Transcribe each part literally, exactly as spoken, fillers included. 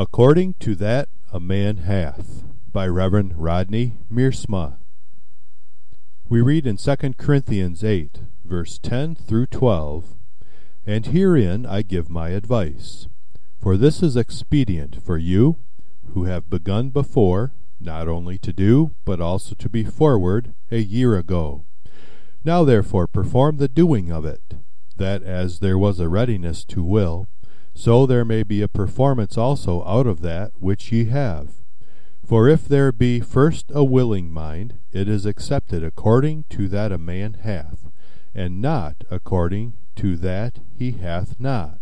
According to that a man hath, by Reverend Rodney Meersma. We read in Second Corinthians eight, verse ten through twelve, And herein I give my advice. For this is expedient for you, who have begun before, not only to do, but also to be forward a year ago. Now therefore perform the doing of it, that as there was a readiness to will, so there may be a performance also out of that which ye have. For if there be first a willing mind, it is accepted according to that a man hath, and not according to that he hath not.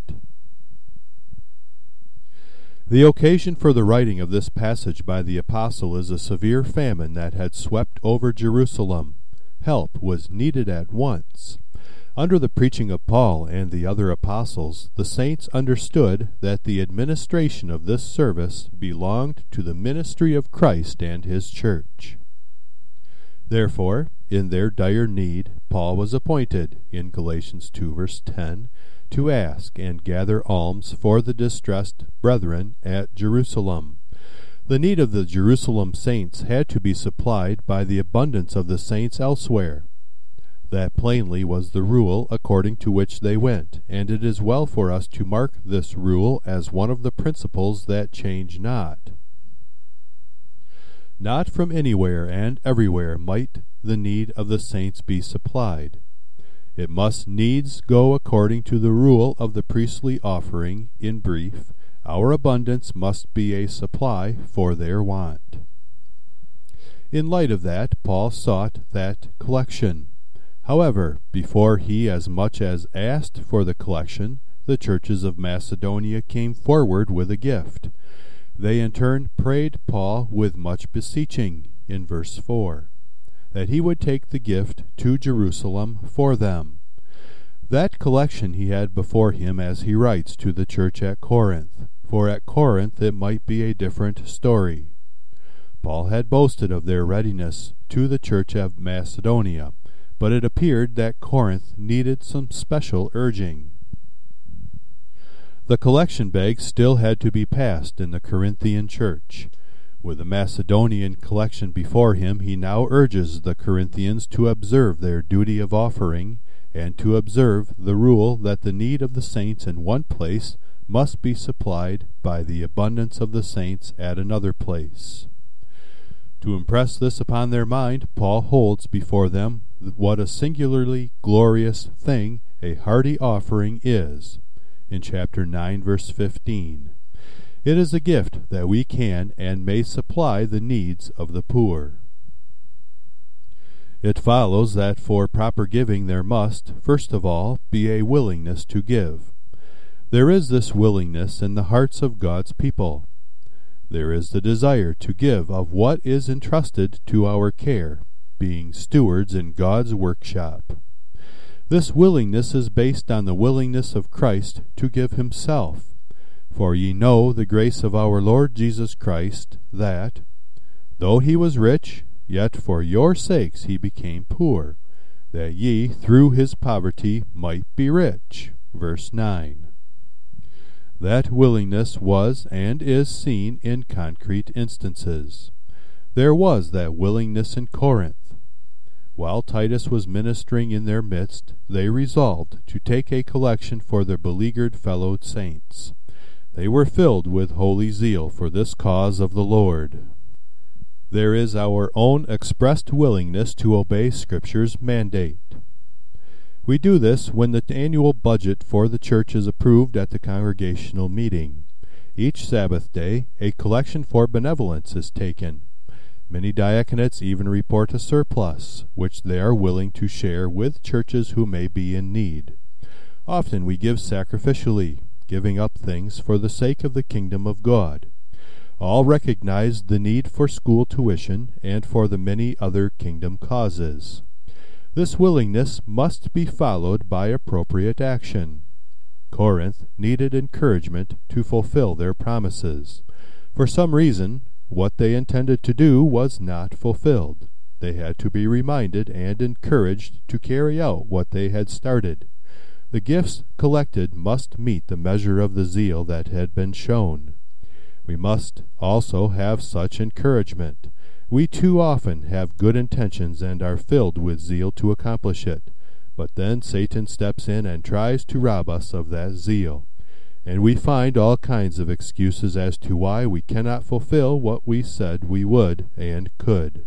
The occasion for the writing of this passage by the apostle is a severe famine that had swept over Jerusalem. Help was needed at once. Under the preaching of Paul and the other apostles, the saints understood that the administration of this service belonged to the ministry of Christ and his church. Therefore, in their dire need, Paul was appointed, in Galatians two verse ten, to ask and gather alms for the distressed brethren at Jerusalem. The need of the Jerusalem saints had to be supplied by the abundance of the saints elsewhere. That plainly was the rule according to which they went, and it is well for us to mark this rule as one of the principles that change not. Not from anywhere and everywhere might the need of the saints be supplied. It must needs go according to the rule of the priestly offering. In brief, our abundance must be a supply for their want. In light of that, Paul sought that collection. However, before he as much as asked for the collection, the churches of Macedonia came forward with a gift. They in turn prayed Paul with much beseeching, in verse four, that he would take the gift to Jerusalem for them. That collection he had before him as he writes to the church at Corinth, for at Corinth it might be a different story. Paul had boasted of their readiness to the church of Macedonia, but it appeared that Corinth needed some special urging. The collection bag still had to be passed in the Corinthian church. With the Macedonian collection before him, he now urges the Corinthians to observe their duty of offering, and to observe the rule that the need of the saints in one place must be supplied by the abundance of the saints at another place. To impress this upon their mind, Paul holds before them what a singularly glorious thing a hearty offering is, in chapter nine, verse fifteen. It is a gift that we can and may supply the needs of the poor. It follows that for proper giving there must, first of all, be a willingness to give. There is this willingness in the hearts of God's people. There is the desire to give of what is entrusted to our care, being stewards in God's workshop. This willingness is based on the willingness of Christ to give himself. For ye know the grace of our Lord Jesus Christ, that, though he was rich, yet for your sakes he became poor, that ye through his poverty might be rich. Verse nine. That willingness was and is seen in concrete instances. There was that willingness in Corinth. While Titus was ministering in their midst, they resolved to take a collection for their beleaguered fellow saints. They were filled with holy zeal for this cause of the Lord. There is our own expressed willingness to obey Scripture's mandate. We do this when the annual budget for the church is approved at the congregational meeting. Each Sabbath day, a collection for benevolence is taken. Many diaconates even report a surplus, which they are willing to share with churches who may be in need. Often we give sacrificially, giving up things for the sake of the kingdom of God. All recognize the need for school tuition and for the many other kingdom causes. This willingness must be followed by appropriate action. Corinth needed encouragement to fulfill their promises. For some reason, what they intended to do was not fulfilled. They had to be reminded and encouraged to carry out what they had started. The gifts collected must meet the measure of the zeal that had been shown. We must also have such encouragement. We too often have good intentions and are filled with zeal to accomplish it, but then Satan steps in and tries to rob us of that zeal, and we find all kinds of excuses as to why we cannot fulfill what we said we would and could.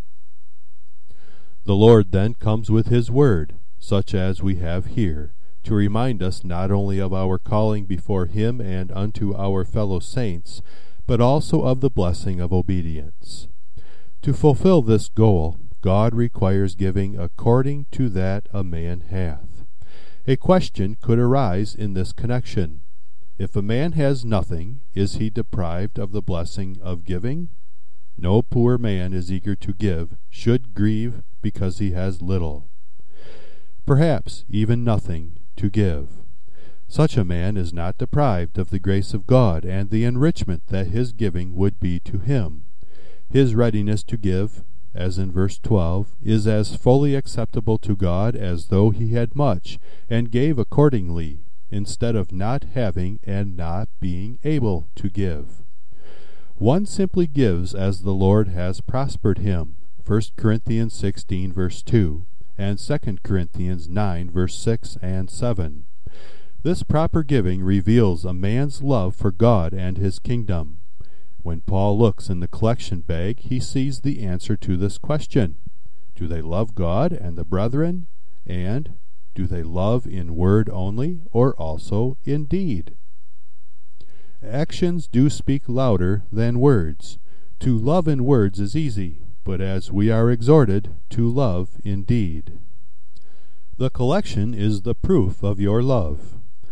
The Lord then comes with His word, such as we have here, to remind us not only of our calling before Him and unto our fellow saints, but also of the blessing of obedience. To fulfill this goal, God requires giving according to that a man hath. A question could arise in this connection. If a man has nothing, is he deprived of the blessing of giving? No poor man is eager to give, should grieve because he has little. Perhaps even nothing to give. Such a man is not deprived of the grace of God and the enrichment that his giving would be to him. His readiness to give, as in verse twelve, is as fully acceptable to God as though he had much, and gave accordingly, instead of not having and not being able to give. One simply gives as the Lord has prospered him, First Corinthians sixteen verse two, and Second Corinthians nine verse six and seven. This proper giving reveals a man's love for God and His kingdom. When Paul looks in the collection bag, he sees the answer to this question. Do they love God and the brethren? And do they love in word only, or also in deed? Actions do speak louder than words. To love in words is easy, but as we are exhorted, to love in deed. The collection is the proof of your love.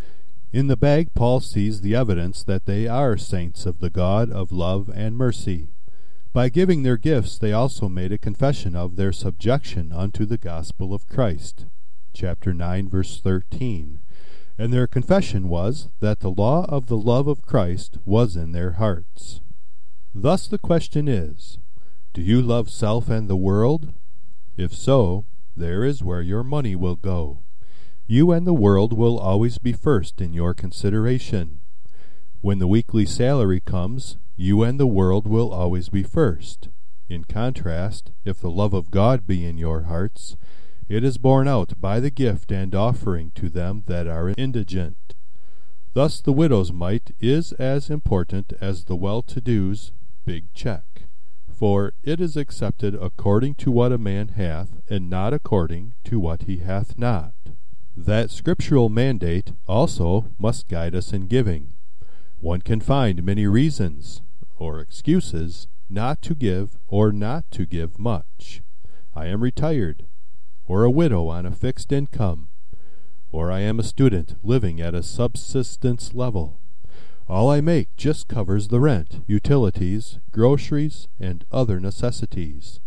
In the bag, Paul sees the evidence that they are saints of the God of love and mercy. By giving their gifts, they also made a confession of their subjection unto the gospel of Christ. Chapter nine, verse thirteen. And their confession was that the law of the love of Christ was in their hearts. Thus the question is, do you love self and the world? If so, there is where your money will go. You and the world will always be first in your consideration. When the weekly salary comes, you and the world will always be first. In contrast, if the love of God be in your hearts, it is borne out by the gift and offering to them that are indigent. Thus the widow's mite is as important as the well-to-do's big check, for it is accepted according to what a man hath, and not according to what he hath not. That scriptural mandate also must guide us in giving. One can find many reasons, or excuses, not to give or not to give much. I am retired, or a widow on a fixed income, or I am a student living at a subsistence level. All I make just covers the rent, utilities, groceries, and other necessities.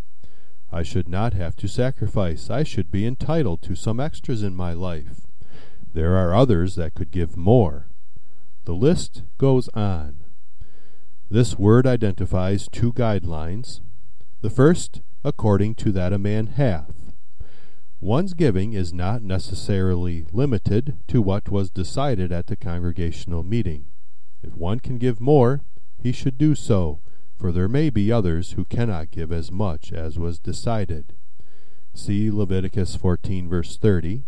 I should not have to sacrifice. I should be entitled to some extras in my life. There are others that could give more. The list goes on. This word identifies two guidelines. The first, according to that a man hath. One's giving is not necessarily limited to what was decided at the congregational meeting. If one can give more, he should do so, for there may be others who cannot give as much as was decided. See Leviticus fourteen verse thirty,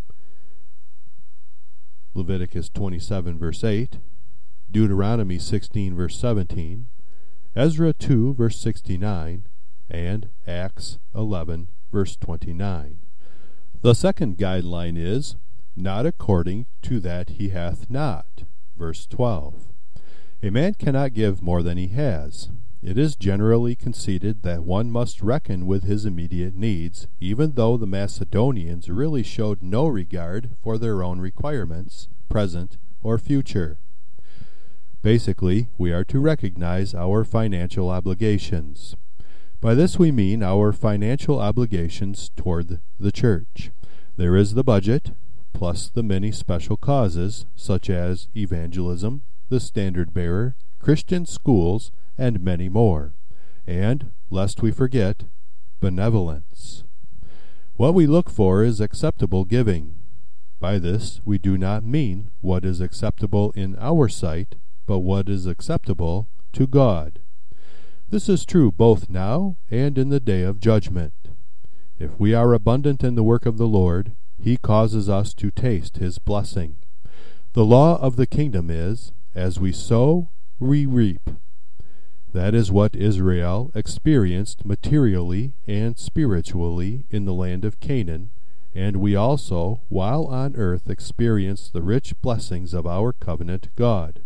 Leviticus twenty-seven verse eight, Deuteronomy sixteen verse seventeen, Ezra two verse sixty-nine, and Acts eleven verse twenty-nine. The second guideline is, not according to that he hath not, verse twelve. A man cannot give more than he has. It is generally conceded that one must reckon with his immediate needs, even though the Macedonians really showed no regard for their own requirements, present or future. Basically, we are to recognize our financial obligations. By this we mean our financial obligations toward the church. There is the budget, plus the many special causes, such as evangelism, the Standard Bearer, Christian schools, and many more. And, lest we forget, benevolence. What we look for is acceptable giving. By this we do not mean what is acceptable in our sight, but what is acceptable to God. This is true both now and in the day of judgment. If we are abundant in the work of the Lord, He causes us to taste His blessing. The law of the kingdom is, as we sow, we reap. That is what Israel experienced materially and spiritually in the land of Canaan, and we also, while on earth, experience the rich blessings of our covenant God.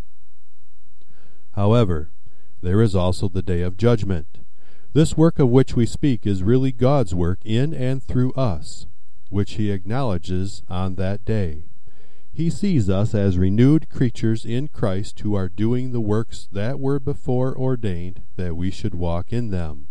However, there is also the day of judgment. This work of which we speak is really God's work in and through us, which He acknowledges on that day. He sees us as renewed creatures in Christ who are doing the works that were before ordained that we should walk in them.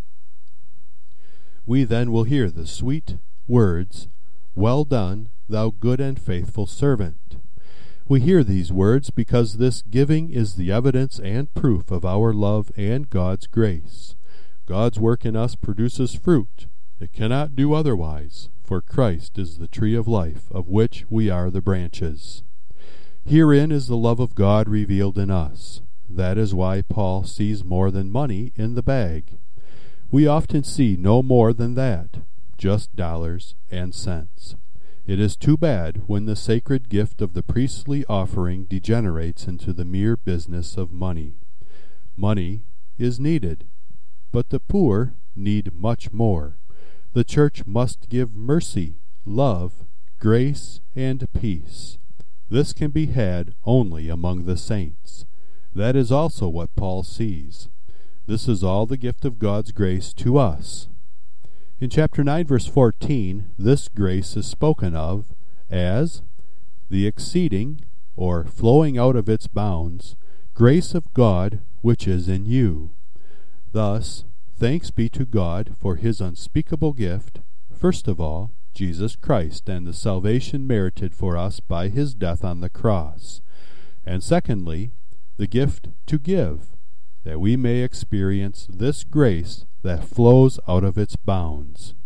We then will hear the sweet words, "Well done, thou good and faithful servant." We hear these words because this giving is the evidence and proof of our love and God's grace. God's work in us produces fruit. It cannot do otherwise, for Christ is the tree of life, of which we are the branches. Herein is the love of God revealed in us. That is why Paul sees more than money in the bag. We often see no more than that, just dollars and cents. It is too bad when the sacred gift of the priestly offering degenerates into the mere business of money. Money is needed, but the poor need much more. The church must give mercy, love, grace, and peace. This can be had only among the saints. That is also what Paul sees. This is all the gift of God's grace to us. In chapter nine, verse fourteen, this grace is spoken of as the exceeding, or flowing out of its bounds, grace of God which is in you. Thus, thanks be to God for His unspeakable gift, first of all, Jesus Christ, and the salvation merited for us by His death on the cross. And secondly, the gift to give, that we may experience this grace that flows out of its bounds.